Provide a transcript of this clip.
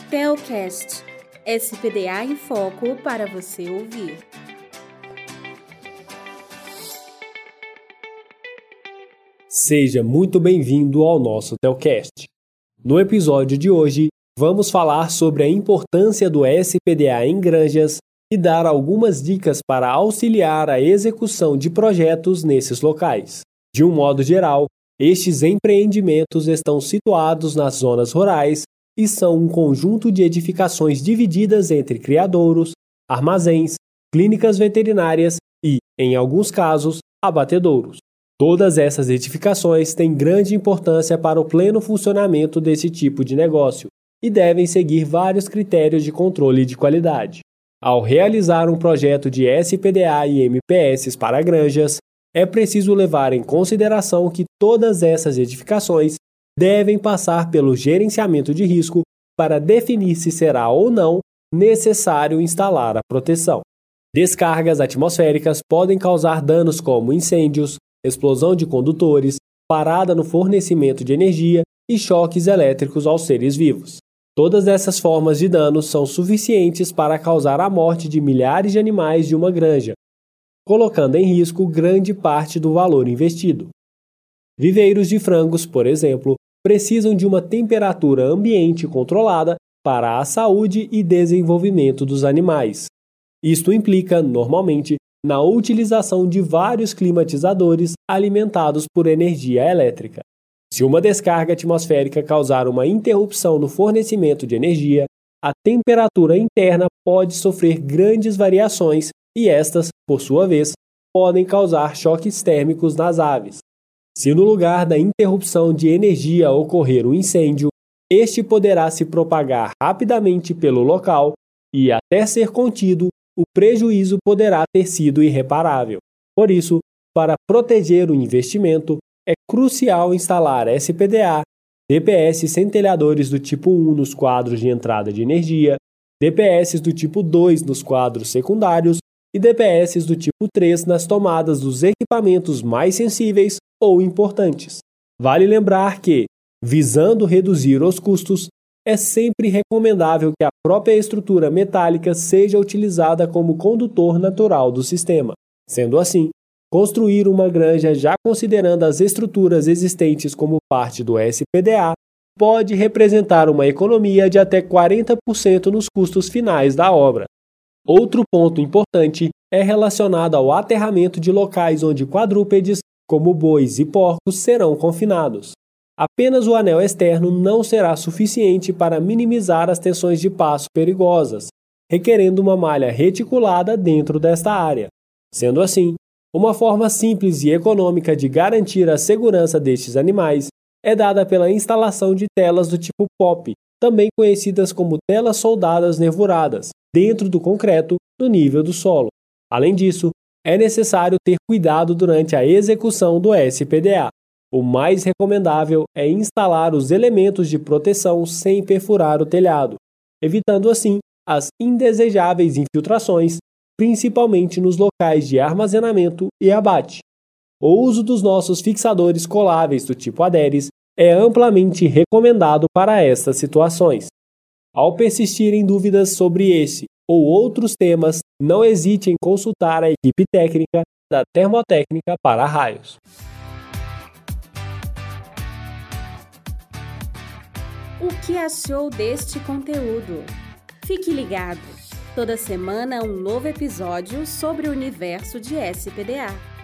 Telcast, SPDA em Foco para você ouvir. Seja muito bem-vindo ao nosso Telcast. No episódio de hoje, vamos falar sobre a importância do SPDA em granjas e dar algumas dicas para auxiliar a execução de projetos nesses locais. De um modo geral, estes empreendimentos estão situados nas zonas rurais e são um conjunto de edificações divididas entre criadouros, armazéns, clínicas veterinárias e, em alguns casos, abatedouros. Todas essas edificações têm grande importância para o pleno funcionamento desse tipo de negócio e devem seguir vários critérios de controle de qualidade. Ao realizar um projeto de SPDA e MPS para granjas, é preciso levar em consideração que todas essas edificações devem passar pelo gerenciamento de risco para definir se será ou não necessário instalar a proteção. Descargas atmosféricas podem causar danos como incêndios, explosão de condutores, parada no fornecimento de energia e choques elétricos aos seres vivos. Todas essas formas de danos são suficientes para causar a morte de milhares de animais de uma granja, colocando em risco grande parte do valor investido. Viveiros de frangos, por exemplo, precisam de uma temperatura ambiente controlada para a saúde e desenvolvimento dos animais. Isto implica, normalmente, na utilização de vários climatizadores alimentados por energia elétrica. Se uma descarga atmosférica causar uma interrupção no fornecimento de energia, a temperatura interna pode sofrer grandes variações e estas, por sua vez, podem causar choques térmicos nas aves. Se no lugar da interrupção de energia ocorrer um incêndio, este poderá se propagar rapidamente pelo local e, até ser contido, o prejuízo poderá ter sido irreparável. Por isso, para proteger o investimento, é crucial instalar SPDA, DPS centelhadores do tipo 1 nos quadros de entrada de energia, DPS do tipo 2 nos quadros secundários e DPS do tipo 3 nas tomadas dos equipamentos mais sensíveis ou importantes. Vale lembrar que, visando reduzir os custos, é sempre recomendável que a própria estrutura metálica seja utilizada como condutor natural do sistema. Sendo assim, construir uma granja já considerando as estruturas existentes como parte do SPDA pode representar uma economia de até 40% nos custos finais da obra. Outro ponto importante é relacionado ao aterramento de locais onde quadrúpedes, como bois e porcos, serão confinados. Apenas o anel externo não será suficiente para minimizar as tensões de passo perigosas, requerendo uma malha reticulada dentro desta área. Sendo assim, uma forma simples e econômica de garantir a segurança destes animais é dada pela instalação de telas do tipo POP, também conhecidas como telas soldadas nervuradas, dentro do concreto no nível do solo. Além disso, é necessário ter cuidado durante a execução do SPDA. O mais recomendável é instalar os elementos de proteção sem perfurar o telhado, evitando assim as indesejáveis infiltrações, principalmente nos locais de armazenamento e abate. O uso dos nossos fixadores coláveis do tipo Aderes é amplamente recomendado para estas situações. Ao persistirem dúvidas sobre esse ou outros temas, não hesite em consultar a equipe técnica da Termotécnica para Raios. O que achou deste conteúdo? Fique ligado! Toda semana um novo episódio sobre o universo de SPDA.